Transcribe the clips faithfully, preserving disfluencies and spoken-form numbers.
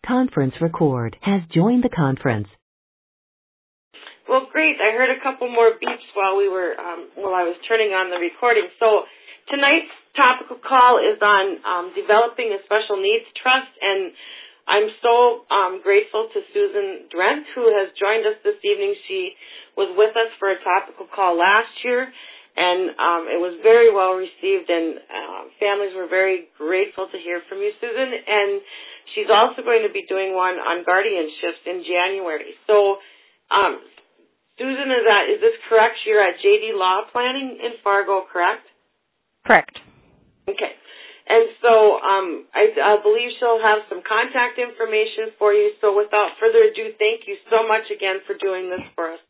conference record has joined the conference. Well, great. I heard a couple more beeps while we were um, while I was turning on the recording. So tonight's topical call is on um, developing a special needs trust, and I'm so um, grateful to Susan Drent, who has joined us this evening. She was with us for a topical call last year, and um, it was very well received, and uh, families were very grateful to hear from you, Susan. And she's also going to be doing one on guardianships in January. So, um, Susan, is that is this correct? You're at J D Law Planning in Fargo, correct? Correct. Okay. And so um, I, I believe she'll have some contact information for you. So without further ado, thank you so much again for doing this for us.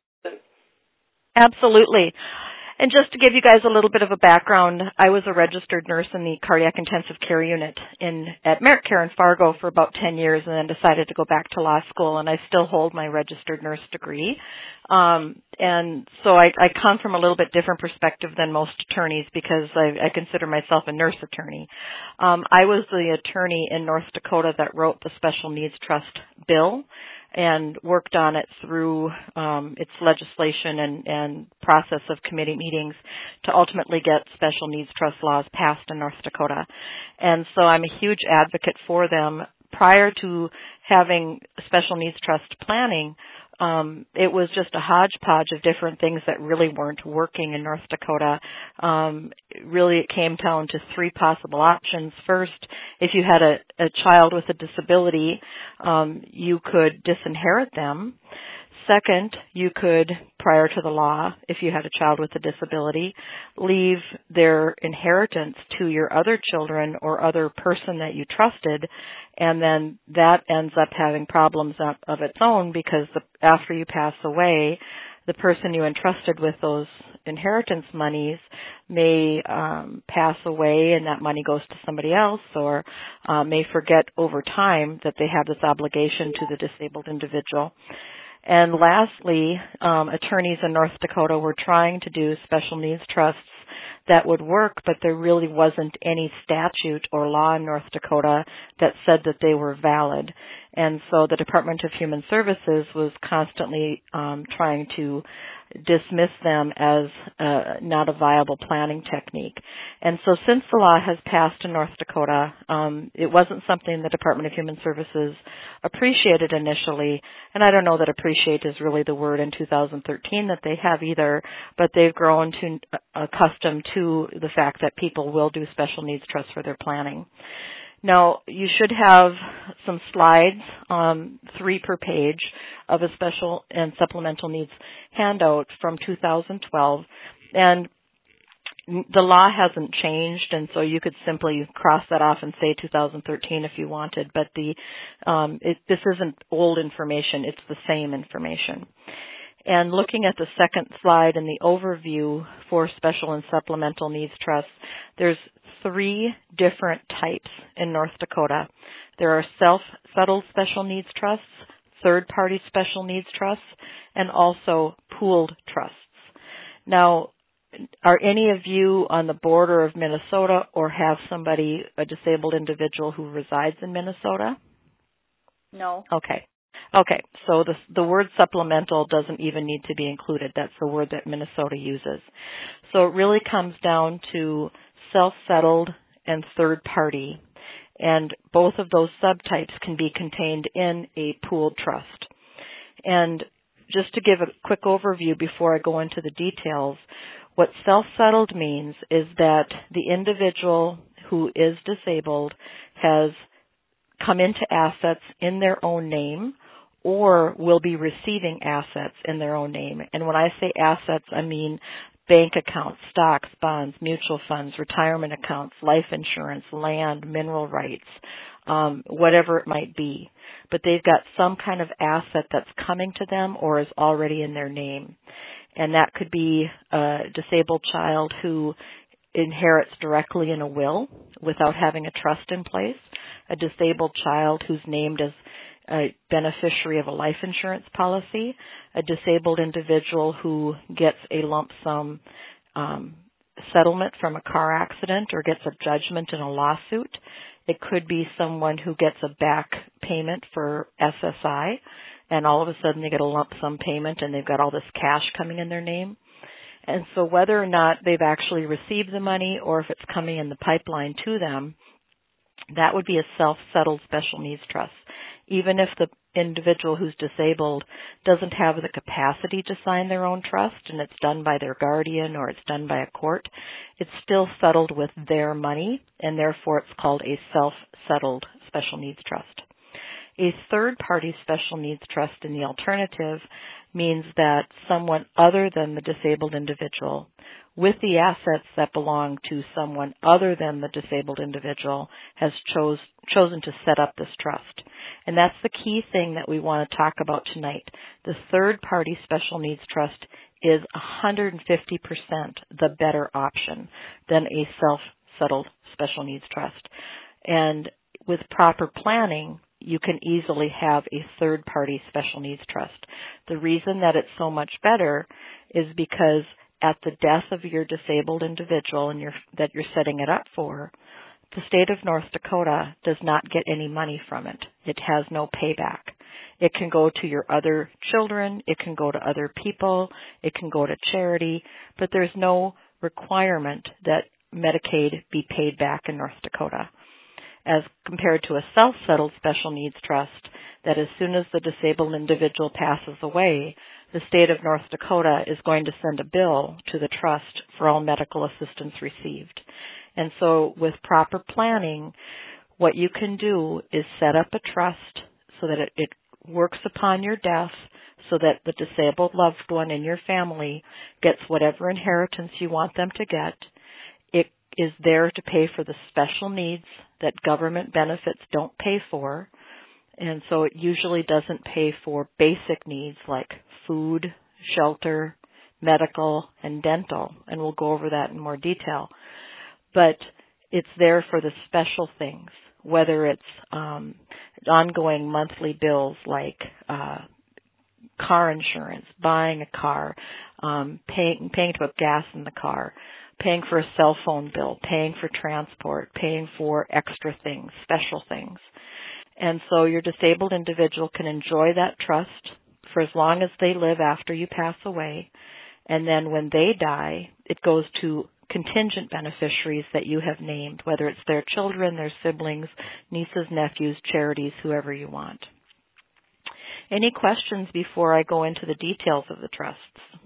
Absolutely. And just to give you guys a little bit of a background, I was a registered nurse in the cardiac intensive care unit in at Merit Care in Fargo for about ten years, and then decided to go back to law school, and I still hold my registered nurse degree. Um, and so I, I come from a little bit different perspective than most attorneys because I, I consider myself a nurse attorney. Um, I was the attorney in North Dakota that wrote the Special Needs Trust bill and worked on it through um, its legislation and, and process of committee meetings to ultimately get special needs trust laws passed in North Dakota. And so I'm a huge advocate for them. Prior to having special needs trust planning, Um, it was just a hodgepodge of different things that really weren't working in North Dakota. Um, really, it came down to three possible options. First, if you had a, a child with a disability, um, you could disinherit them. Second, you could, prior to the law, if you had a child with a disability, leave their inheritance to your other children or other person that you trusted, and then that ends up having problems of, of its own because the, after you pass away, the person you entrusted with those inheritance monies may um, pass away and that money goes to somebody else, or uh, may forget over time that they have this obligation to the disabled individual. And lastly, um, attorneys in North Dakota were trying to do special needs trusts that would work, but there really wasn't any statute or law in North Dakota that said that they were valid. And so the Department of Human Services was constantly um, trying to dismiss them as uh, not a viable planning technique. And so since the law has passed in North Dakota, um, it wasn't something the Department of Human Services appreciated initially, and I don't know that appreciate is really the word in two thousand thirteen that they have either, but they've grown to uh, accustomed to the fact that people will do special needs trusts for their planning. Now, you should have some slides, um, three per page, of a special and supplemental needs handout from two thousand twelve. And the law hasn't changed, and so you could simply cross that off and say two thousand thirteen if you wanted. But the um, it, this isn't old information. It's the same information. And looking at the second slide in the overview for special and supplemental needs trusts, there's three different types in North Dakota. There are self-settled special needs trusts, third-party special needs trusts, and also pooled trusts. Now, are any of you on the border of Minnesota or have somebody, a disabled individual who resides in Minnesota? No. Okay. Okay, so the, the word supplemental doesn't even need to be included. That's the word that Minnesota uses. So it really comes down to self-settled and third-party, and both of those subtypes can be contained in a pooled trust. And just to give a quick overview before I go into the details, what self-settled means is that the individual who is disabled has come into assets in their own name or will be receiving assets in their own name. And when I say assets, I mean bank accounts, stocks, bonds, mutual funds, retirement accounts, life insurance, land, mineral rights, um, whatever it might be. But they've got some kind of asset that's coming to them or is already in their name. And that could be a disabled child who inherits directly in a will without having a trust in place, a disabled child who's named as a beneficiary of a life insurance policy, a disabled individual who gets a lump sum um, settlement from a car accident or gets a judgment in a lawsuit. It could be someone who gets a back payment for S S I, and all of a sudden they get a lump sum payment and they've got all this cash coming in their name. And so whether or not they've actually received the money or if it's coming in the pipeline to them, that would be a self-settled special needs trust. Even if the individual who's disabled doesn't have the capacity to sign their own trust and it's done by their guardian or it's done by a court, it's still settled with their money, and therefore it's called a self-settled special needs trust. A third-party special needs trust in the alternative means that someone other than the disabled individual, with the assets that belong to someone other than the disabled individual, has chose, chosen to set up this trust. And that's the key thing that we want to talk about tonight. The third-party special needs trust is one hundred fifty percent the better option than a self-settled special needs trust. And with proper planning, you can easily have a third-party special needs trust. The reason that it's so much better is because at the death of your disabled individual and your, that you're setting it up for, the state of North Dakota does not get any money from it. It has no payback. It can go to your other children, it can go to other people, it can go to charity, but there's no requirement that Medicaid be paid back in North Dakota, as compared to a self-settled special needs trust that as soon as the disabled individual passes away, the state of North Dakota is going to send a bill to the trust for all medical assistance received. And so with proper planning, what you can do is set up a trust so that it, it works upon your death so that the disabled loved one in your family gets whatever inheritance you want them to get. It is there to pay for the special needs that government benefits don't pay for. And so it usually doesn't pay for basic needs like food, shelter, medical, and dental. And we'll go over that in more detail. But it's there for the special things, whether it's um, ongoing monthly bills like uh, car insurance, buying a car, um, paying, paying to put gas in the car, paying for a cell phone bill, paying for transport, paying for extra things, special things. And so your disabled individual can enjoy that trust for as long as they live after you pass away. And then when they die, it goes to contingent beneficiaries that you have named, whether it's their children, their siblings, nieces, nephews, charities, whoever you want. Any questions before I go into the details of the trusts?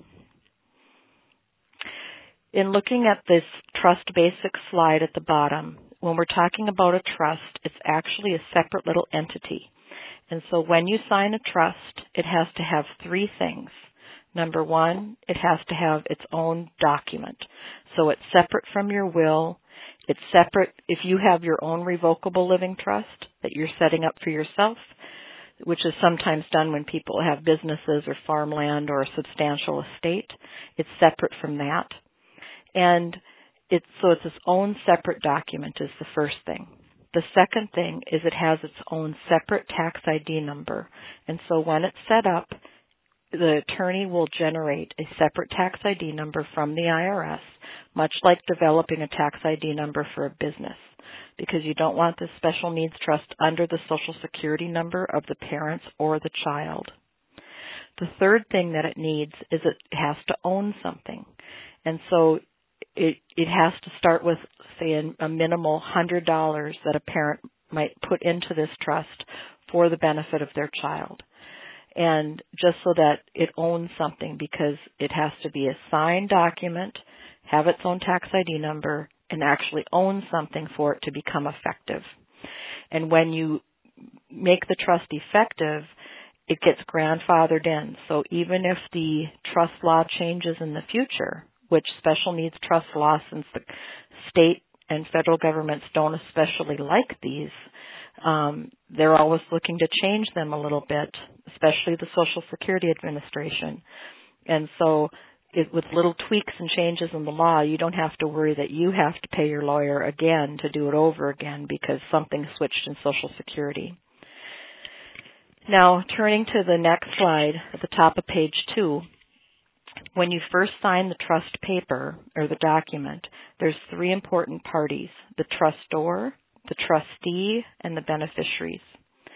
In looking at this trust basics slide at the bottom, when we're talking about a trust, it's actually a separate little entity. And so when you sign a trust, it has to have three things. Number one, it has to have its own document. So it's separate from your will. It's separate if you have your own revocable living trust that you're setting up for yourself, which is sometimes done when people have businesses or farmland or a substantial estate. It's separate from that. And it's, so it's its own separate document is the first thing. The second thing is it has its own separate tax I D number. And so when it's set up, the attorney will generate a separate tax I D number from the I R S, much like developing a tax I D number for a business, because you don't want this special needs trust under the Social Security number of the parents or the child. The third thing that it needs is it has to own something. And so it, it has to start with, say, a minimal one hundred dollars that a parent might put into this trust for the benefit of their child. And just so that it owns something, because it has to be a signed document, have its own tax I D number, and actually own something for it to become effective. And when you make the trust effective, it gets grandfathered in. So even if the trust law changes in the future, which special needs trust law, since the state and federal governments don't especially like these, um, they're always looking to change them a little bit, especially the Social Security Administration. And so it, with little tweaks and changes in the law, you don't have to worry that you have to pay your lawyer again to do it over again because something switched in Social Security. Now, turning to the next slide at the top of page two, when you first sign the trust paper or the document, there's three important parties: the trustor, the trustee, and the beneficiaries.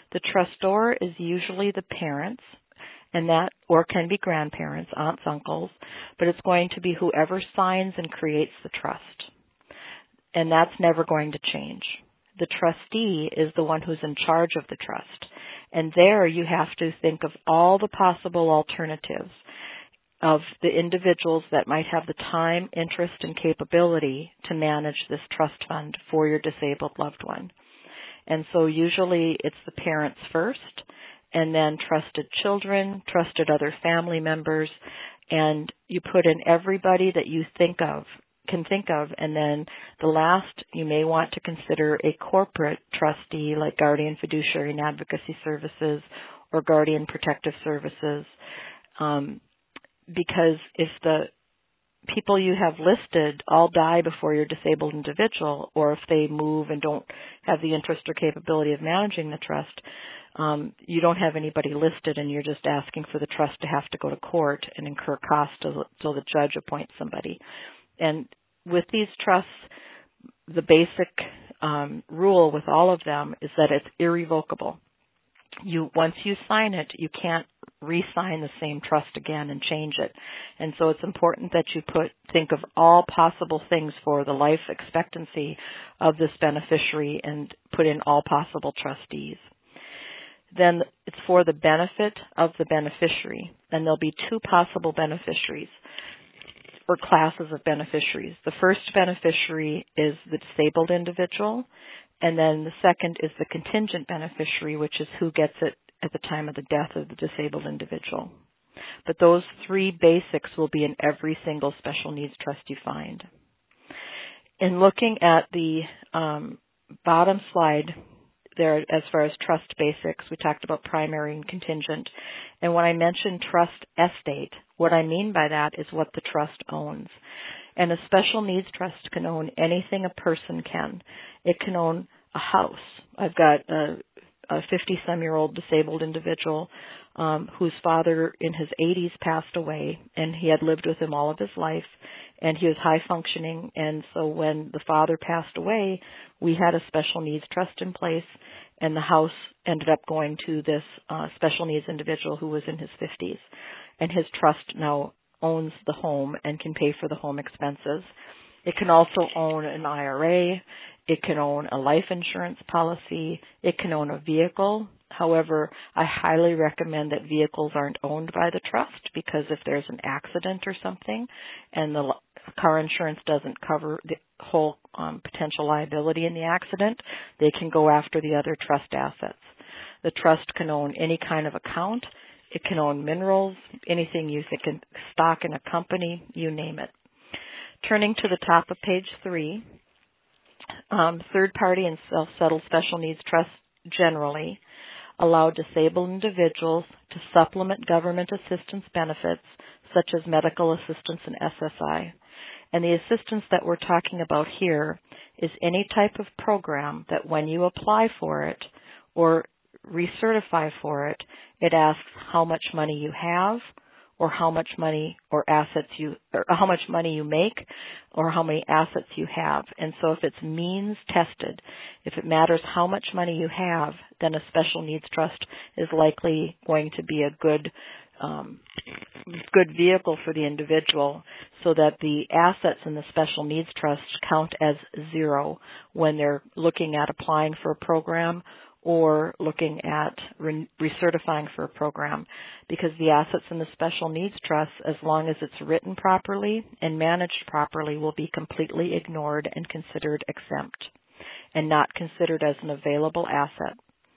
The trustor is usually the parents, and that, or can be grandparents, aunts, uncles, but it's going to be whoever signs and creates the trust. And that's never going to change. The trustee is the one who's in charge of the trust. And there you have to think of all the possible alternatives of the individuals that might have the time, interest, and capability to manage this trust fund for your disabled loved one. And so usually it's the parents first, and then trusted children, trusted other family members, and you put in everybody that you think of, can think of, and then the last you may want to consider a corporate trustee like Guardian Fiduciary and Advocacy Services or Guardian Protective Services, um, because if the people you have listed all die before your disabled individual, or if they move and don't have the interest or capability of managing the trust, um, you don't have anybody listed, and you're just asking for the trust to have to go to court and incur costs until the judge appoints somebody. And with these trusts, the basic um, rule with all of them is that it's irrevocable. You once you sign it, you can't re-sign the same trust again and change it. And so it's important that you put think of all possible things for the life expectancy of this beneficiary and put in all possible trustees. Then it's for the benefit of the beneficiary, and there'll be two possible beneficiaries or classes of beneficiaries. The first beneficiary is the disabled individual, and then the second is the contingent beneficiary, which is who gets it at the time of the death of the disabled individual. But those three basics will be in every single special needs trust you find. In looking at the um, bottom slide there, as far as trust basics, we talked about primary and contingent. And when I mentioned trust estate, what I mean by that is what the trust owns. And a special needs trust can own anything a person can. It can own a house. I've got a, a fifty-some-year-old disabled individual um, whose father in his eighties passed away, and he had lived with him all of his life, and he was high-functioning. And so when the father passed away, we had a special needs trust in place, and the house ended up going to this uh, special needs individual who was in his fifties. And his trust now owns the home and can pay for the home expenses. It can also own an I R A. It can own a life insurance policy. It can own a vehicle. However, I highly recommend that vehicles aren't owned by the trust, because if there's an accident or something and the car insurance doesn't cover the whole um, potential liability in the accident, they can go after the other trust assets. The trust can own any kind of account. It can own minerals, anything you think, can stock in a company, you name it. Turning to the top of page three, um, third-party and self-settled special needs trusts generally allow disabled individuals to supplement government assistance benefits such as medical assistance and S S I. And the assistance that we're talking about here is any type of program that when you apply for it or recertify for it, it asks how much money you have, or how much money or assets you, or how much money you make, or how many assets you have. And so if it's means tested, if it matters how much money you have, then a special needs trust is likely going to be a good um, good vehicle for the individual, so that the assets in the special needs trust count as zero when they're looking at applying for a program or looking at re- recertifying for a program, because the assets in the special needs trust, as long as it's written properly and managed properly, will be completely ignored and considered exempt and not considered as an available asset.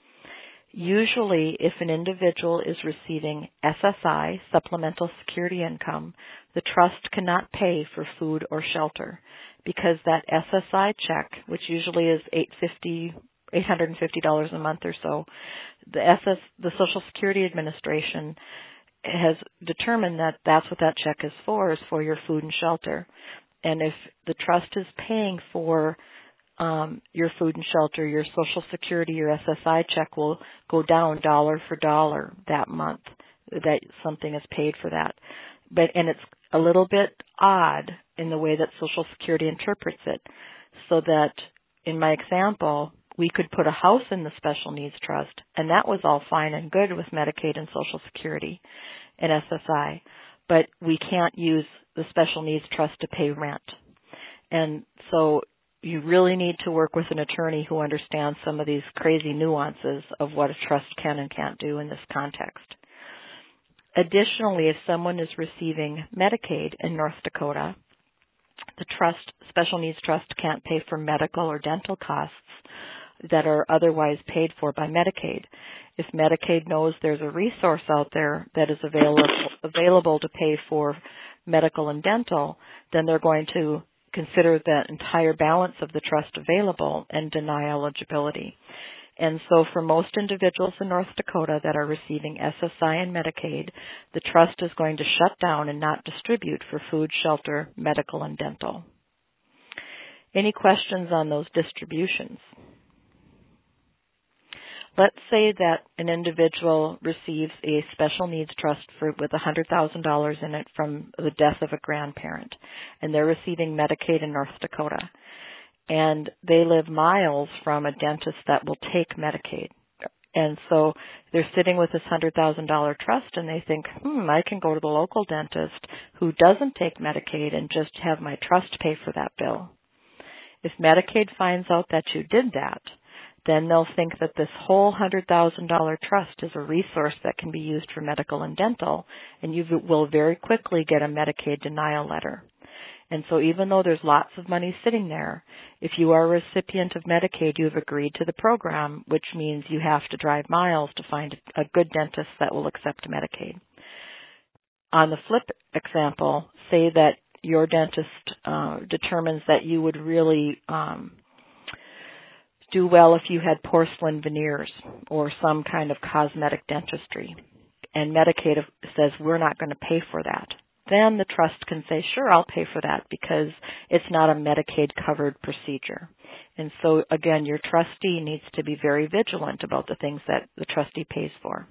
Usually, if an individual is receiving S S I, supplemental security income, the trust cannot pay for food or shelter, because that S S I check, which usually is eight hundred fifty dollars a month or so, the S S, the Social Security Administration has determined that that's what that check is for, is for your food and shelter. And if the trust is paying for um, your food and shelter, your Social Security, your S S I check will go down dollar for dollar that month that something is paid for that. But and it's a little bit odd in the way that Social Security interprets it, so that in my example, we could put a house in the special needs trust, and that was all fine and good with Medicaid and Social Security and S S I, but we can't use the special needs trust to pay rent. And so you really need to work with an attorney who understands some of these crazy nuances of what a trust can and can't do in this context. Additionally, if someone is receiving Medicaid in North Dakota, the trust, special needs trust can't pay for medical or dental costs that are otherwise paid for by Medicaid. If Medicaid knows there's a resource out there that is available available to pay for medical and dental, then they're going to consider the entire balance of the trust available and deny eligibility. And so for most individuals in North Dakota that are receiving S S I and Medicaid, the trust is going to shut down and not distribute for food, shelter, medical, and dental. Any questions on those distributions? Let's say that an individual receives a special needs trust for, with one hundred thousand dollars in it from the death of a grandparent, and they're receiving Medicaid in North Dakota. And they live miles from a dentist that will take Medicaid. And so they're sitting with this one hundred thousand dollars trust, and they think, hmm, I can go to the local dentist who doesn't take Medicaid and just have my trust pay for that bill. If Medicaid finds out that you did that, then they'll think that this whole one hundred thousand dollars trust is a resource that can be used for medical and dental, and you will very quickly get a Medicaid denial letter. And so even though there's lots of money sitting there, if you are a recipient of Medicaid, you've agreed to the program, which means you have to drive miles to find a good dentist that will accept Medicaid. On the flip example, say that your dentist uh, determines that you would really um, do well if you had porcelain veneers or some kind of cosmetic dentistry, and Medicaid says we're not going to pay for that. Then the trust can say, sure, I'll pay for that because it's not a Medicaid-covered procedure. And so, again, your trustee needs to be very vigilant about the things that the trustee pays for.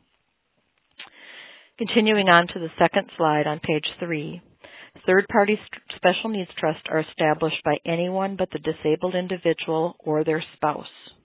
Continuing on to the second slide on page three, third-party st- special needs trusts are established by anyone but the disabled individual or their spouse.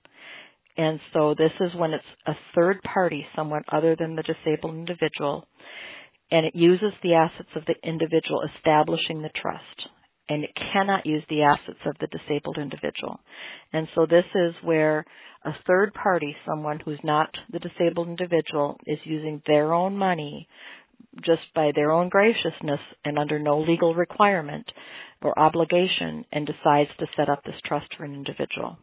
And so this is when it's a third party, someone other than the disabled individual, and it uses the assets of the individual establishing the trust, and it cannot use the assets of the disabled individual. And so this is where a third party, someone who's not the disabled individual, is using their own money just by their own graciousness and under no legal requirement or obligation, and decides to set up this trust for an individual.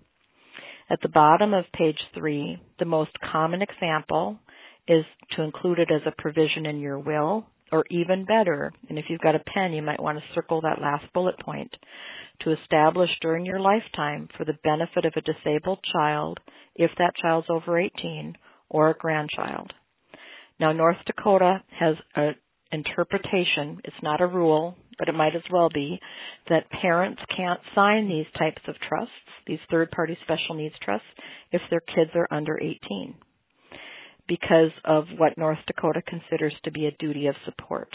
At the bottom of page three, the most common example is to include it as a provision in your will, or even better, and if you've got a pen, you might want to circle that last bullet point, to establish during your lifetime for the benefit of a disabled child, if that child's over eighteen, or a grandchild. Now, North Dakota has an interpretation, it's not a rule, but it might as well be, that parents can't sign these types of trusts, these third-party special needs trusts, if their kids are under eighteen. Because of what North Dakota considers to be a duty of support.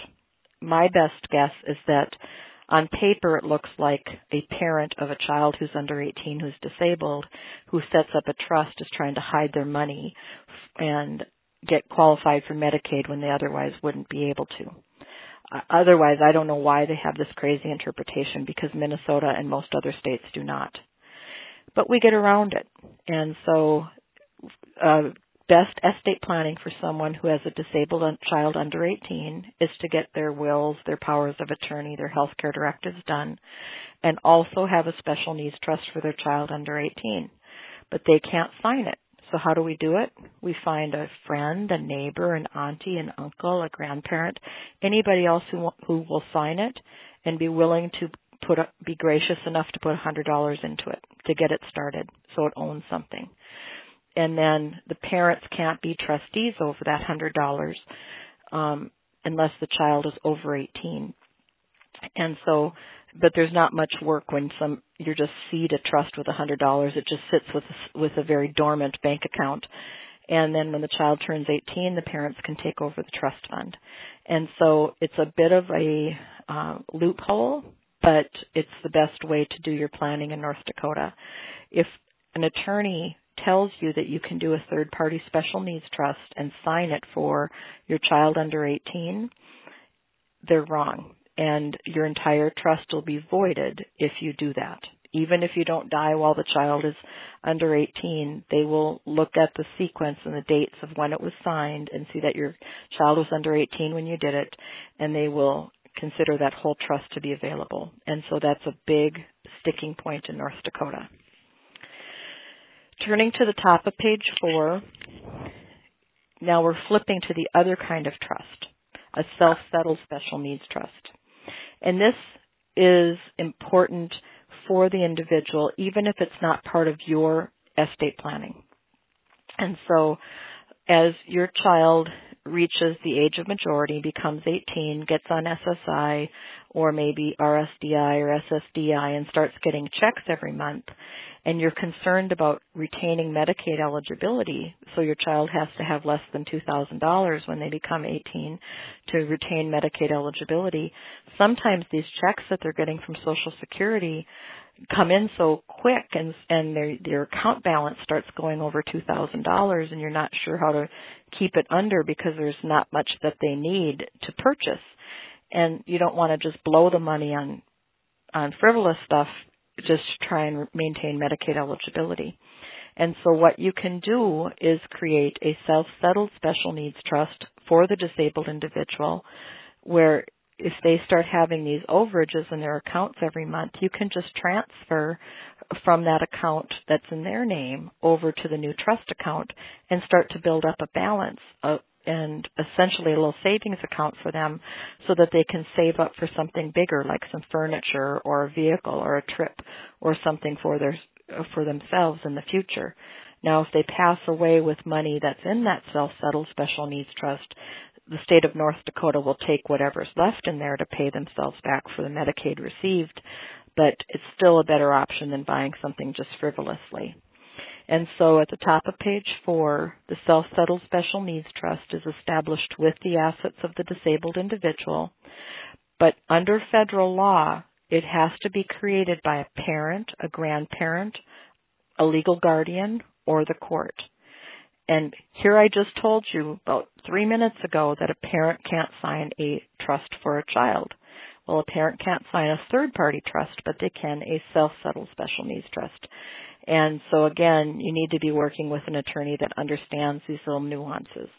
My best guess is that on paper it looks like a parent of a child who's under eighteen who's disabled who sets up a trust is trying to hide their money and get qualified for Medicaid when they otherwise wouldn't be able to. Uh, otherwise, I don't know why they have this crazy interpretation, because Minnesota and most other states do not. But we get around it. And so uh, best estate planning for someone who has a disabled child under eighteen is to get their wills, their powers of attorney, their health care directives done, and also have a special needs trust for their child under eighteen. But they can't sign it. So how do we do it? We find a friend, a neighbor, an auntie, an uncle, a grandparent, anybody else who who will sign it and be willing to put a, be gracious enough to put one hundred dollars into it to get it started so it owns something. And then the parents can't be trustees over that one hundred dollars um, unless the child is over eighteen. And so, but there's not much work when some you just seed a trust with one hundred dollars. It just sits with with a very dormant bank account. And then when the child turns eighteen, the parents can take over the trust fund. And so it's a bit of a uh, loophole, but it's the best way to do your planning in North Dakota. If an attorney tells you that you can do a third-party special needs trust and sign it for your child under eighteen, they're wrong. And your entire trust will be voided if you do that. Even if you don't die while the child is under eighteen, they will look at the sequence and the dates of when it was signed and see that your child was under eighteen when you did it, and they will consider that whole trust to be available. And so that's a big sticking point in North Dakota. Turning to the top of page four, now we're flipping to the other kind of trust, a self-settled special needs trust. And this is important for the individual, even if it's not part of your estate planning. And so as your child reaches the age of majority, becomes eighteen, gets on S S I or maybe R S D I or S S D I and starts getting checks every month, and you're concerned about retaining Medicaid eligibility, so your child has to have less than two thousand dollars when they become eighteen to retain Medicaid eligibility, sometimes these checks that they're getting from Social Security come in so quick and and their their account balance starts going over two thousand dollars, and you're not sure how to keep it under because there's not much that they need to purchase. And you don't want to just blow the money on on frivolous stuff just to try and maintain Medicaid eligibility. And so what you can do is create a self-settled special needs trust for the disabled individual, where if they start having these overages in their accounts every month, you can just transfer from that account that's in their name over to the new trust account and start to build up a balance of, and essentially a little savings account for them so that they can save up for something bigger like some furniture or a vehicle or a trip or something for their for themselves in the future. Now, if they pass away with money that's in that self-settled special needs trust, the state of North Dakota will take whatever's left in there to pay themselves back for the Medicaid received, but it's still a better option than buying something just frivolously. And so at the top of page four, the self-settled special needs trust is established with the assets of the disabled individual, but under federal law, it has to be created by a parent, a grandparent, a legal guardian, or the court. And here I just told you about three minutes ago that a parent can't sign a trust for a child. Well, a parent can't sign a third-party trust, but they can a self-settled special needs trust. And so, again, you need to be working with an attorney that understands these little nuances.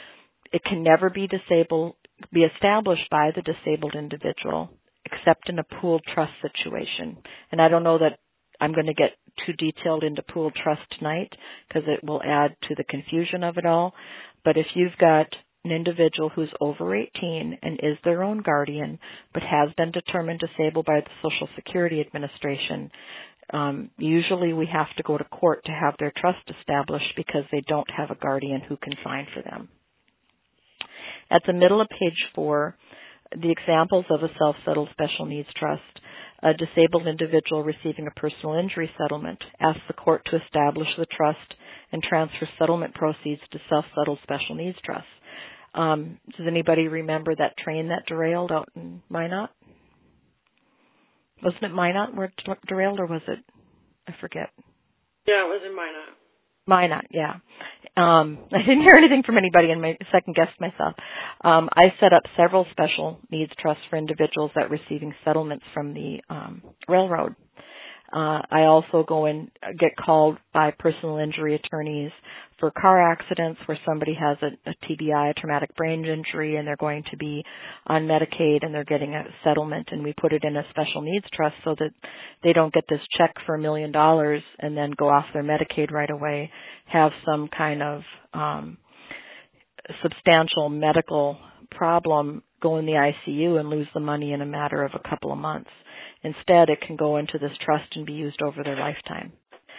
It can never be disabled, be established by the disabled individual except in a pooled trust situation. And I don't know that I'm going to get too detailed into pooled trust tonight because it will add to the confusion of it all. But if you've got an individual who's over eighteen and is their own guardian but has been determined disabled by the Social Security Administration, um, usually we have to go to court to have their trust established because they don't have a guardian who can sign for them. At the middle of page four, the examples of a self-settled special needs trust. A disabled individual receiving a personal injury settlement asks the court to establish the trust and transfer settlement proceeds to self-settled special needs trusts. Um, does anybody remember that train that derailed out in Minot? Wasn't it Minot where it derailed, or was it? I forget. Yeah, it was in Minot. Minot, yeah. Um, I didn't hear anything from anybody and I second guessed myself. Um, I set up several special needs trusts for individuals that are receiving settlements from the um, railroad. Uh, I also go and get called by personal injury attorneys for car accidents where somebody has a, a T B I, a traumatic brain injury, and they're going to be on Medicaid and they're getting a settlement, and we put it in a special needs trust so that they don't get this check for a million dollars and then go off their Medicaid right away, have some kind of um, substantial medical problem, go in the I C U and lose the money in a matter of a couple of months. Instead, it can go into this trust and be used over their lifetime.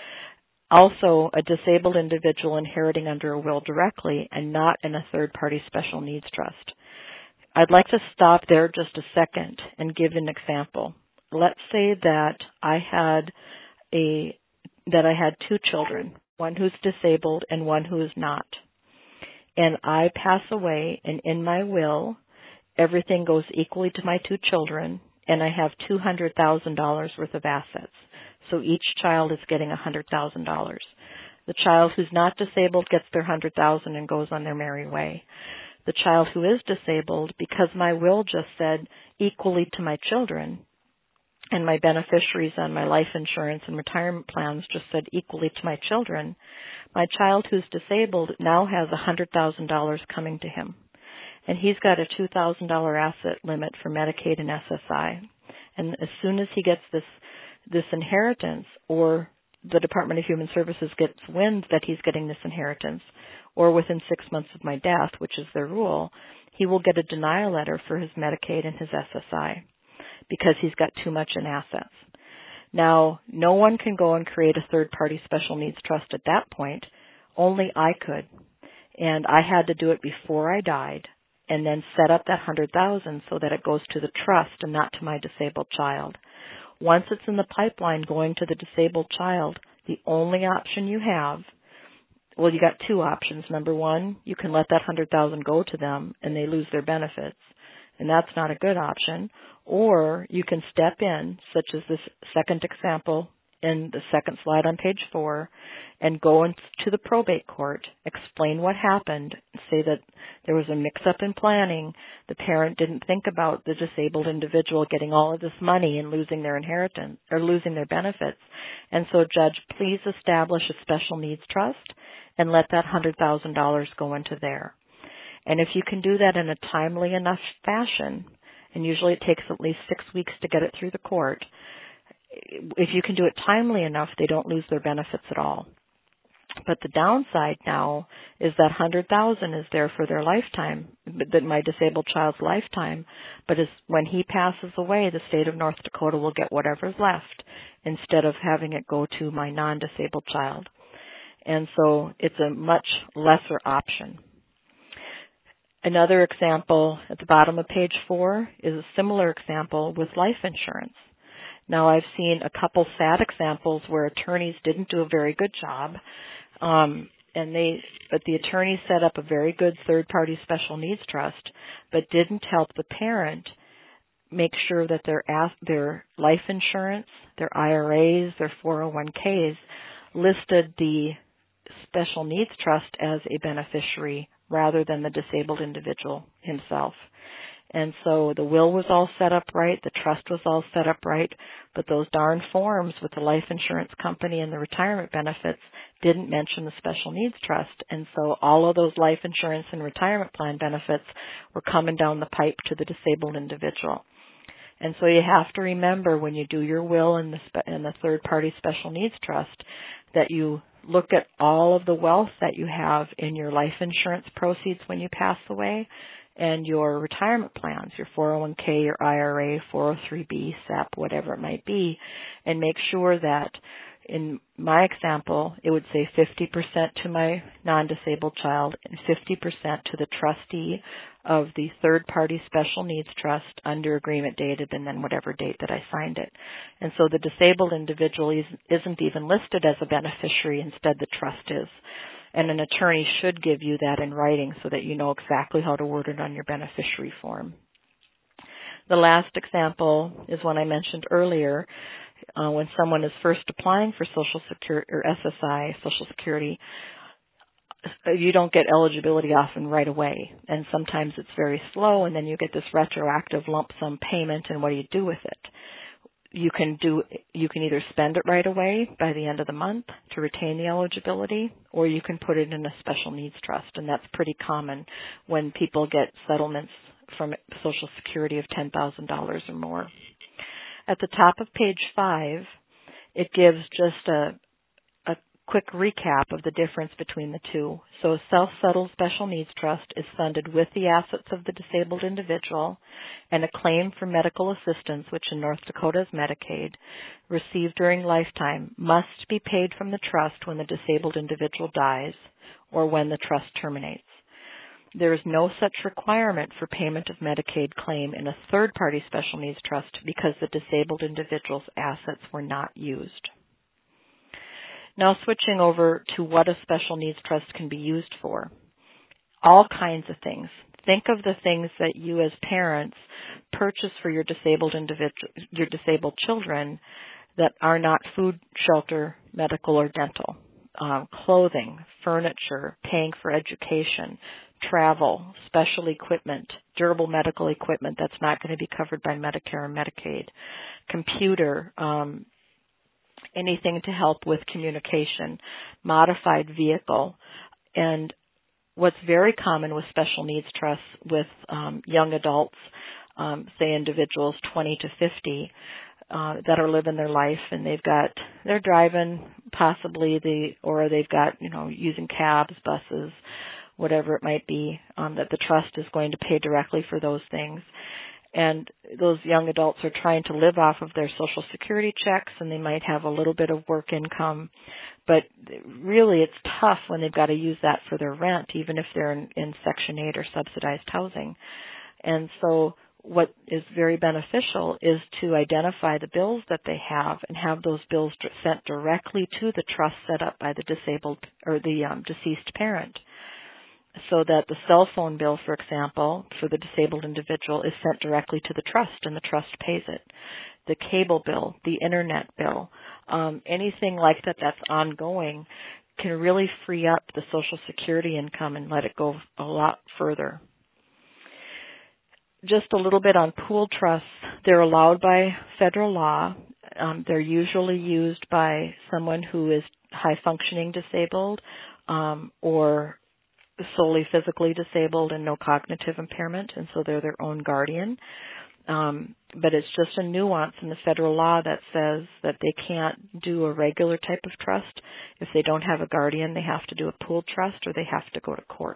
Also, a disabled individual inheriting under a will directly and not in a third-party special needs trust. I'd like to stop there just a second and give an example. Let's say that I had a that I had two children, one who's disabled and one who is not. And I pass away, and in my will, everything goes equally to my two children, and I have two hundred thousand dollars worth of assets. So each child is getting one hundred thousand dollars. The child who's not disabled gets their one hundred thousand dollars and goes on their merry way. The child who is disabled, because my will just said equally to my children, and my beneficiaries on my life insurance and retirement plans just said equally to my children, my child who's disabled now has one hundred thousand dollars coming to him. And he's got a two thousand dollars asset limit for Medicaid and S S I. And as soon as he gets this this inheritance, or the Department of Human Services gets wind that he's getting this inheritance, or within six months of my death, which is their rule, he will get a denial letter for his Medicaid and his S S I because he's got too much in assets. Now, no one can go and create a third-party special needs trust at that point. Only I could. And I had to do it before I died and then set up that one hundred thousand dollars so that it goes to the trust and not to my disabled child. Once it's in the pipeline going to the disabled child, the only option you have, well, you got two options. Number one, you can let that one hundred thousand dollars go to them and they lose their benefits, and that's not a good option. Or you can step in, such as this second example in the second slide on page four, and go into the probate court, explain what happened, say that there was a mix-up in planning, the parent didn't think about the disabled individual getting all of this money and losing their inheritance, or losing their benefits. And so, Judge, please establish a special needs trust and let that one hundred thousand dollars go into there. And if you can do that in a timely enough fashion, and usually it takes at least six weeks to get it through the court, if you can do it timely enough, they don't lose their benefits at all. But the downside now is that one hundred thousand dollars is there for their lifetime, that my disabled child's lifetime, but as, when he passes away, the state of North Dakota will get whatever's left instead of having it go to my non-disabled child. And so it's a much lesser option. Another example at the bottom of page four is a similar example with life insurance. Now, I've seen a couple sad examples where attorneys didn't do a very good job, um, and they, but the attorney set up a very good third-party special needs trust, but didn't help the parent make sure that their their life insurance, their I R As, their four oh one k's listed the special needs trust as a beneficiary rather than the disabled individual himself. And so the will was all set up right, the trust was all set up right, but those darn forms with the life insurance company and the retirement benefits didn't mention the special needs trust. And so all of those life insurance and retirement plan benefits were coming down the pipe to the disabled individual. And so you have to remember when you do your will in the, spe- in the third-party special needs trust that you look at all of the wealth that you have in your life insurance proceeds when you pass away, and your retirement plans, your four oh one k, your I R A, four oh three b, S E P, whatever it might be, and make sure that, in my example, it would say fifty percent to my non-disabled child and fifty percent to the trustee of the third-party special needs trust under agreement dated and then whatever date that I signed it. And so the disabled individual isn't even listed as a beneficiary, instead the trust is. And an attorney should give you that in writing so that you know exactly how to word it on your beneficiary form. The last example is one I mentioned earlier. Uh, when someone is first applying for Social Security or S S I, Social Security, you don't get eligibility often right away. And sometimes it's very slow, and then you get this retroactive lump sum payment, and what do you do with it? You can do, you can either spend it right away by the end of the month to retain the eligibility, or you can put it in a special needs trust, and that's pretty common when people get settlements from Social Security of ten thousand dollars or more. At the top of page five, it gives just a, a quick recap of the difference between the two. So a self-settled special needs trust is funded with the assets of the disabled individual, and a claim for medical assistance, which in North Dakota is Medicaid, received during lifetime must be paid from the trust when the disabled individual dies or when the trust terminates. There is no such requirement for payment of Medicaid claim in a third-party special needs trust because the disabled individual's assets were not used. Now switching over to what a special needs trust can be used for. All kinds of things. Think of the things that you as parents purchase for your disabled individual, your disabled children that are not food, shelter, medical, or dental. um, clothing, furniture, paying for education, travel, special equipment, durable medical equipment that's not going to be covered by Medicare or Medicaid, computer, um, anything to help with communication, modified vehicle. And what's very common with special needs trusts with um, young adults, um, say individuals twenty to fifty, uh, that are living their life, and they've got, they're driving possibly the, or they've got, you know, using cabs, buses, whatever it might be, um, that the trust is going to pay directly for those things. And those young adults are trying to live off of their Social Security checks, and they might have a little bit of work income. But really it's tough when they've got to use that for their rent, even if they're in, in Section eight or subsidized housing. And so what is very beneficial is to identify the bills that they have and have those bills sent directly to the trust set up by the disabled or the um, deceased parent. So that the cell phone bill, for example, for the disabled individual is sent directly to the trust and the trust pays it. The cable bill, the internet bill, um, anything like that that's ongoing can really free up the Social Security income and let it go a lot further. Just a little bit on pooled trusts. They're allowed by federal law. Um, they're usually used by someone who is high-functioning disabled um, or solely physically disabled and no cognitive impairment, and so they're their own guardian. Um, but it's just a nuance in the federal law that says that they can't do a regular type of trust. If they don't have a guardian, they have to do a pooled trust or they have to go to court.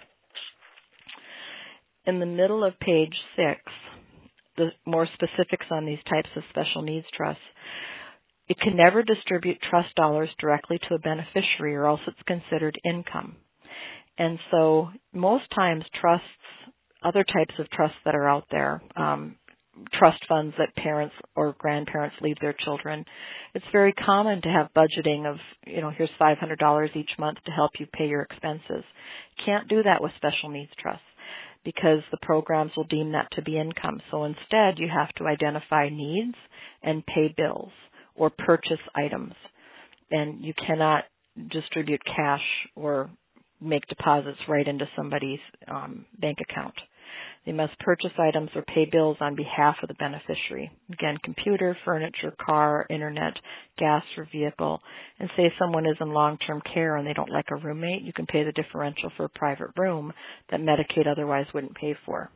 In the middle of page six, the more specifics on these types of special needs trusts. It can never distribute trust dollars directly to a beneficiary or else it's considered income. And so most times trusts, other types of trusts that are out there, um, trust funds that parents or grandparents leave their children, it's very common to have budgeting of, you know, here's five hundred dollars each month to help you pay your expenses. Can't do that with special needs trusts because the programs will deem that to be income. So instead you have to identify needs and pay bills or purchase items. And you cannot distribute cash or make deposits right into somebody's um, bank account. They must purchase items or pay bills on behalf of the beneficiary. Again, computer, furniture, car, internet, gas or vehicle. And say someone is in long-term care and they don't like a roommate, you can pay the differential for a private room that Medicaid otherwise wouldn't pay for.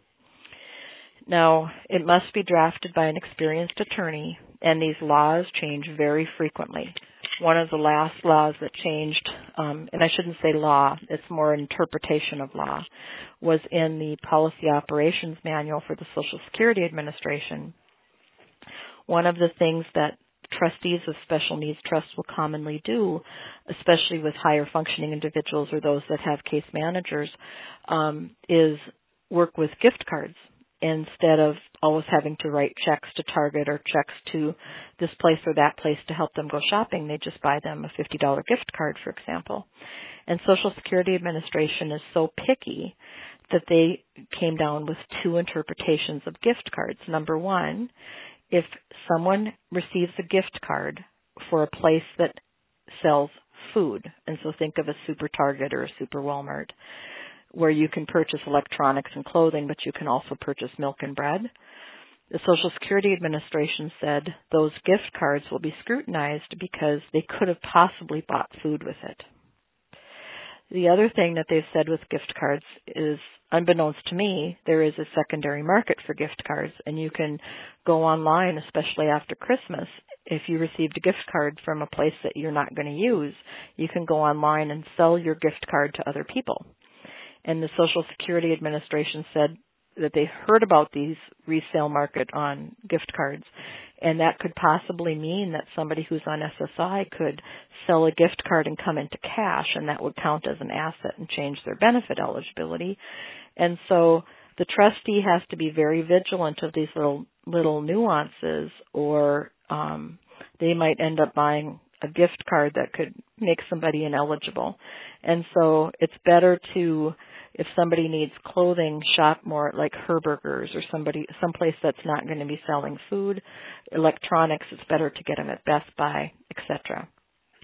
Now, it must be drafted by an experienced attorney, and these laws change very frequently. One of the last laws that changed, um, and I shouldn't say law, it's more interpretation of law, was in the Policy Operations Manual for the Social Security Administration. One of the things that trustees of special needs trusts will commonly do, especially with higher functioning individuals or those that have case managers, um, is work with gift cards. Instead of always having to write checks to Target or checks to this place or that place to help them go shopping, they just buy them a fifty dollars gift card, for example. And Social Security Administration is so picky that they came down with two interpretations of gift cards. Number one, if someone receives a gift card for a place that sells food, and so think of a Super Target or a Super Walmart, where you can purchase electronics and clothing, but you can also purchase milk and bread. The Social Security Administration said those gift cards will be scrutinized because they could have possibly bought food with it. The other thing that they've said with gift cards is, unbeknownst to me, there is a secondary market for gift cards, and you can go online, especially after Christmas. If you received a gift card from a place that you're not going to use, you can go online and sell your gift card to other people. And the Social Security Administration said that they heard about these resale market on gift cards, and that could possibly mean that somebody who's on S S I could sell a gift card and come into cash, and that would count as an asset and change their benefit eligibility. And so the trustee has to be very vigilant of these little little nuances, or um, they might end up buying a gift card that could make somebody ineligible. And so it's better to, if somebody needs clothing, shop more at like Herberger's or somebody, someplace that's not going to be selling food. Electronics, it's better to get them at Best Buy, et cetera.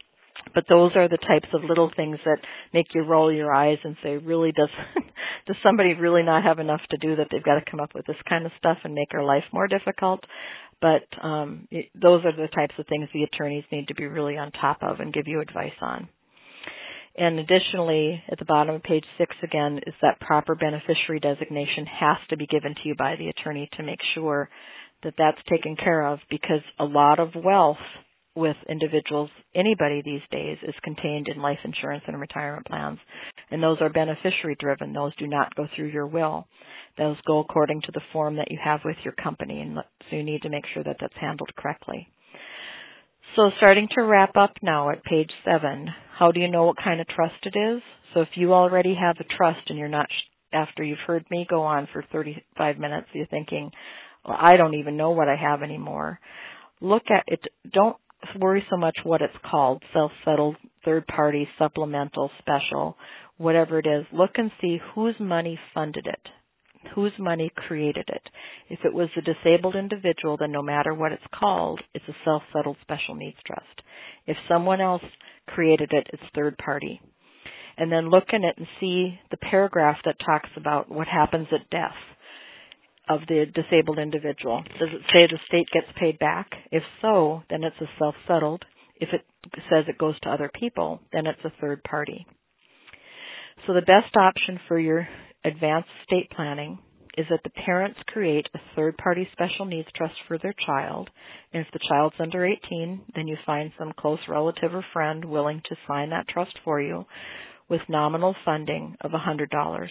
But those are the types of little things that make you roll your eyes and say, really, does does somebody really not have enough to do that they've got to come up with this kind of stuff and make our life more difficult? But um, it, those are the types of things the attorneys need to be really on top of and give you advice on. And additionally, at the bottom of page six again, is that proper beneficiary designation has to be given to you by the attorney to make sure that that's taken care of, because a lot of wealth with individuals, anybody these days, is contained in life insurance and retirement plans. And those are beneficiary driven. Those do not go through your will. Those go according to the form that you have with your company. And so you need to make sure that that's handled correctly. So starting to wrap up now at page seven, how do you know what kind of trust it is? So if you already have a trust and you're not, after you've heard me go on for thirty-five minutes, you're thinking, well, I don't even know what I have anymore. Look at it. Don't worry so much what it's called, self-settled, third-party, supplemental, special, whatever it is. Look and see whose money funded it, whose money created it. If it was a disabled individual, then no matter what it's called, it's a self-settled special needs trust. If someone else created it, it's third-party. And then look in it and see the paragraph that talks about what happens at death of the disabled individual. Does it say the state gets paid back? If so, then it's a self-settled. If it says it goes to other people, then it's a third party. So the best option for your advanced estate planning is that the parents create a third-party special needs trust for their child. And if the child's under eighteen, then you find some close relative or friend willing to sign that trust for you with nominal funding of one hundred dollars.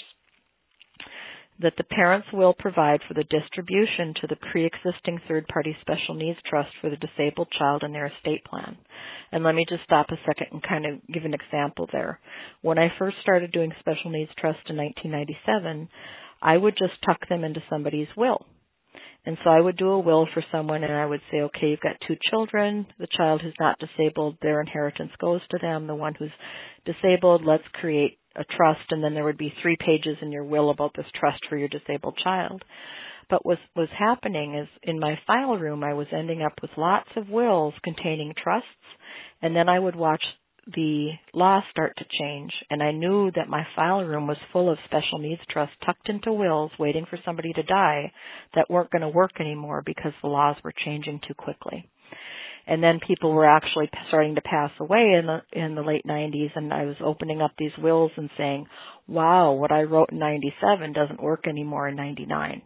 That the parents will provide for the distribution to the pre-existing third-party special needs trust for the disabled child in their estate plan. And let me just stop a second and kind of give an example there. When I first started doing special needs trust in nineteen ninety-seven, I would just tuck them into somebody's will. And so I would do a will for someone and I would say, okay, you've got two children. The child who's not disabled, their inheritance goes to them. The one who's disabled, let's create a trust, and then there would be three pages in your will about this trust for your disabled child. But what was happening is in my file room, I was ending up with lots of wills containing trusts, and then I would watch the law start to change, and I knew that my file room was full of special needs trusts tucked into wills waiting for somebody to die that weren't going to work anymore because the laws were changing too quickly. And then people were actually starting to pass away in the in the late nineties, and I was opening up these wills and saying, wow, what I wrote in ninety-seven doesn't work anymore in ninety-nine.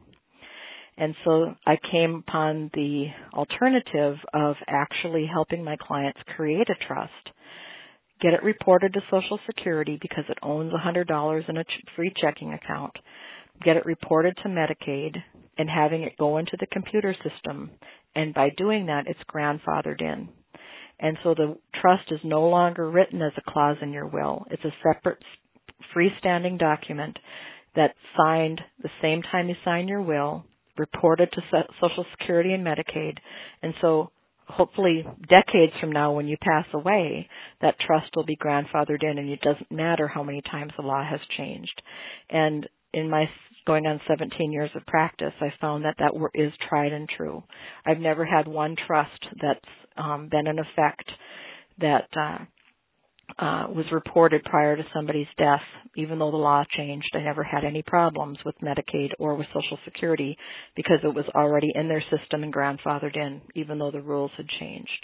And so I came upon the alternative of actually helping my clients create a trust, get it reported to Social Security because it owns one hundred dollars in a free checking account, get it reported to Medicaid, and having it go into the computer system. And by doing that, it's grandfathered in. And so the trust is no longer written as a clause in your will. It's a separate freestanding document that's signed the same time you sign your will, reported to Social Security and Medicaid. And so hopefully decades from now when you pass away, that trust will be grandfathered in, and it doesn't matter how many times the law has changed. And in my going on seventeen years of practice, I found that that is tried and true. I've never had one trust that's um, been in effect that uh, uh, was reported prior to somebody's death, even though the law changed. I never had any problems with Medicaid or with Social Security because it was already in their system and grandfathered in, even though the rules had changed.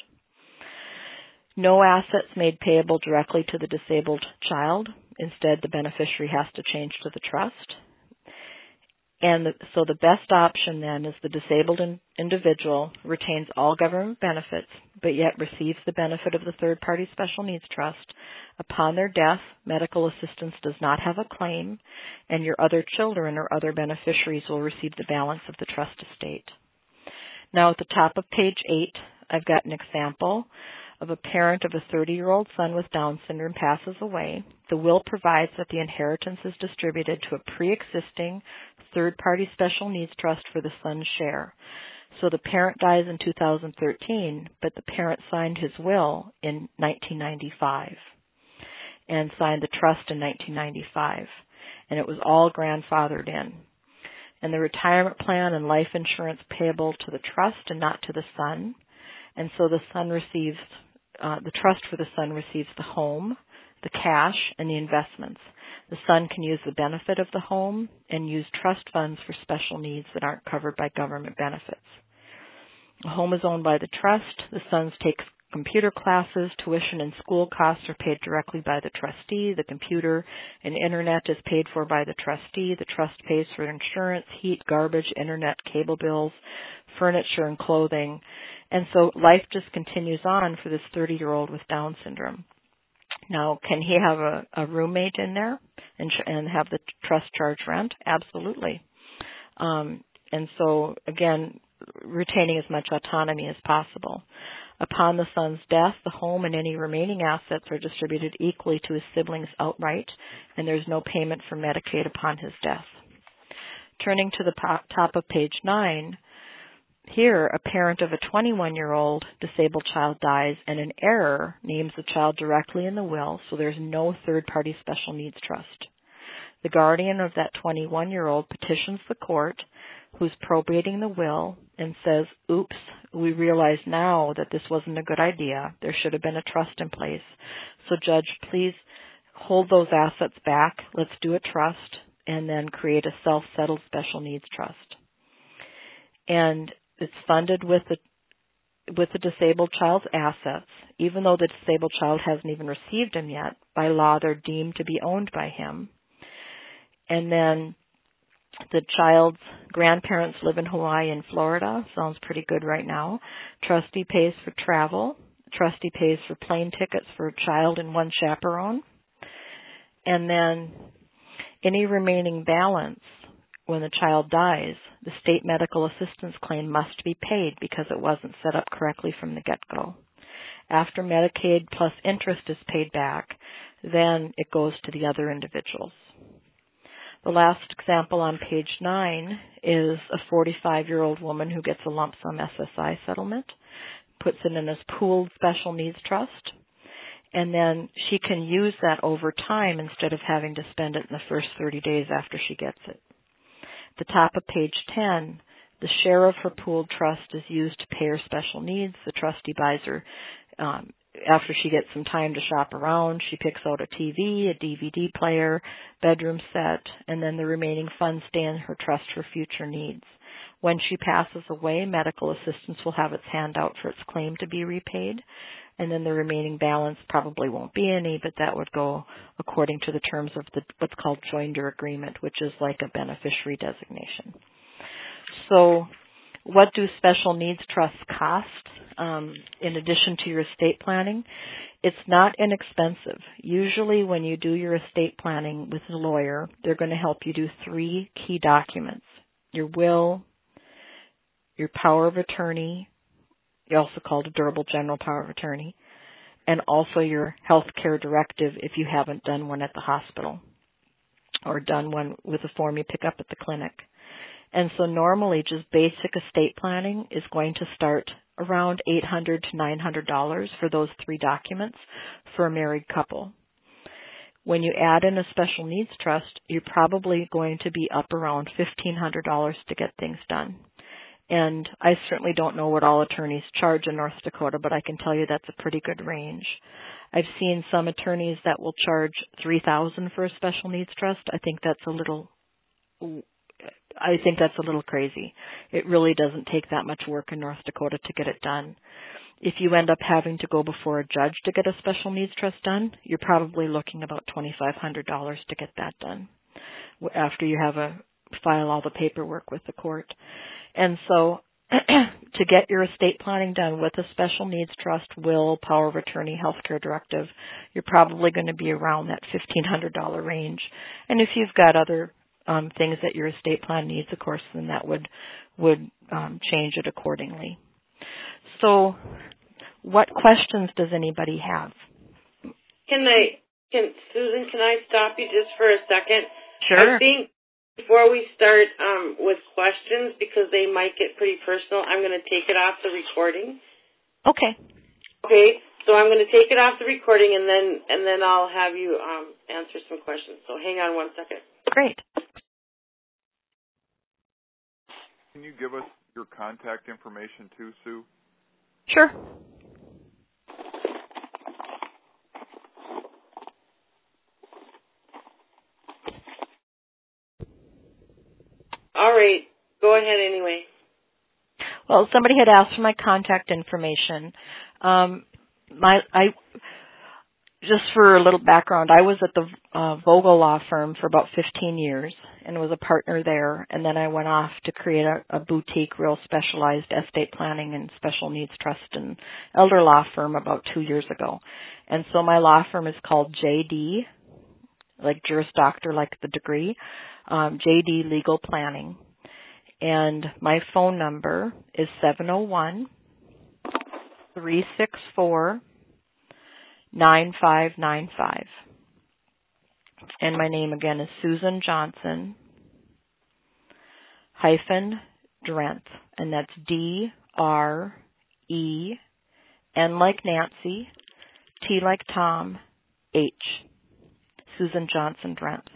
No assets made payable directly to the disabled child. Instead, the beneficiary has to change to the trust. And the, so the best option then is the disabled in, individual retains all government benefits, but yet receives the benefit of the third-party special needs trust. Upon their death, medical assistance does not have a claim, and your other children or other beneficiaries will receive the balance of the trust estate. Now at the top of page eight, I've got an example of a parent of a thirty-year-old son with Down syndrome passes away. The will provides that the inheritance is distributed to a pre-existing third-party special needs trust for the son's share. So the parent dies in two thousand thirteen, but the parent signed his will in nineteen ninety-five and signed the trust in nineteen ninety-five, and it was all grandfathered in. And the retirement plan and life insurance payable to the trust and not to the son, and so the son receives uh, the trust for the son receives the home, the cash, and the investments. The son can use the benefit of the home and use trust funds for special needs that aren't covered by government benefits. The home is owned by the trust. The son takes computer classes. Tuition and school costs are paid directly by the trustee. The computer and internet is paid for by the trustee. The trust pays for insurance, heat, garbage, internet, cable bills, furniture, and clothing. And so life just continues on for this thirty-year-old with Down syndrome. Now, can he have a, a roommate in there and, and have the trust charge rent? Absolutely. Um, and so, again, retaining as much autonomy as possible. Upon the son's death, the home and any remaining assets are distributed equally to his siblings outright, and there's no payment for Medicaid upon his death. Turning to the top of page nine, here, a parent of a twenty-one-year-old disabled child dies, and an error names the child directly in the will, so there's no third-party special needs trust. The guardian of that twenty-one-year-old petitions the court, who's probating the will, and says, oops, we realize now that this wasn't a good idea. There should have been a trust in place. So, Judge, please hold those assets back. Let's do a trust, and then create a self-settled special needs trust. And it's funded with the with the disabled child's assets, even though the disabled child hasn't even received them yet. By law, they're deemed to be owned by him. And then the child's grandparents live in Hawaii and Florida. Sounds pretty good right now. Trustee pays for travel. Trustee pays for plane tickets for a child and one chaperone. And then any remaining balance when the child dies, the state medical assistance claim must be paid because it wasn't set up correctly from the get-go. After Medicaid plus interest is paid back, then it goes to the other individuals. The last example on page nine is a forty-five-year-old woman who gets a lump sum S S I settlement, puts it in a pooled special needs trust, and then she can use that over time instead of having to spend it in the first thirty days after she gets it. At the top of page ten, the share of her pooled trust is used to pay her special needs. The trustee buys her, um, after she gets some time to shop around, she picks out a T V, a D V D player, bedroom set, and then the remaining funds stay in her trust for future needs. When she passes away, medical assistance will have its hand out for its claim to be repaid, and then the remaining balance probably won't be any, but that would go according to the terms of the what's called joinder agreement, which is like a beneficiary designation. So what do special needs trusts cost um, in addition to your estate planning? It's not inexpensive. Usually when you do your estate planning with a lawyer, they're going to help you do three key documents: your will, your power of attorney, you also called a durable general power of attorney, and also your health care directive if you haven't done one at the hospital or done one with a form you pick up at the clinic. And so normally just basic estate planning is going to start around eight hundred dollars to nine hundred dollars for those three documents for a married couple. When you add in a special needs trust, you're probably going to be up around fifteen hundred dollars to get things done. And I certainly don't know what all attorneys charge in North Dakota, but I can tell you that's a pretty good range. I've seen some attorneys that will charge three thousand dollars for a special needs trust. I think that's a little I think that's a little crazy. It really doesn't take that much work in North Dakota to get it done. If you end up having to go before a judge to get a special needs trust done, you're probably looking about twenty-five hundred dollars to get that done after you have a file all the paperwork with the court. And so to get your estate planning done with a special needs trust, will, power of attorney, health care directive, you're probably going to be around that fifteen hundred dollars range. And if you've got other um, things that your estate plan needs, of course, then that would, would um, change it accordingly. So what questions does anybody have? Can I, can, Susan, can I stop you just for a second? Sure. I think before we start um, with questions, because they might get pretty personal, I'm going to take it off the recording. Okay. Okay, so I'm going to take it off the recording, and then and then I'll have you um, answer some questions. So hang on one second. Great. Can you give us your contact information too, Sue? Sure. All right. Go ahead anyway. Well, somebody had asked for my contact information. Um, my I just for a little background, I was at the uh, Vogel Law Firm for about fifteen years and was a partner there. And then I went off to create a, a boutique, real specialized estate planning and special needs trust and elder law firm about two years ago. And so my law firm is called J D, like Juris Doctor, like the degree, um, J D Legal Planning. And my phone number is seven oh one, three six four, nine five nine five. And my name again is Susan Johnson hyphen Drenthe, and that's D R E N like Nancy, T like Tom, H. Susan Johnson Drenthe.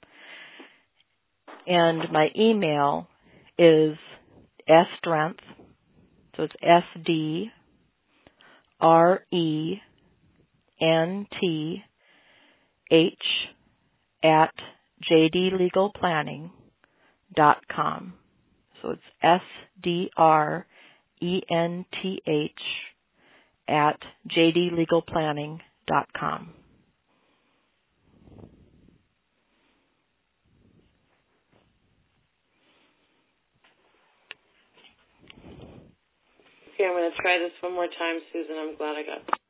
And my email is sdrenthe, so it's S D R E N T H at j d legal planning dot com. So it's S D R E N T H at j d legal planning dot com. Okay, I'm going to try this one more time, Susan. I'm glad I got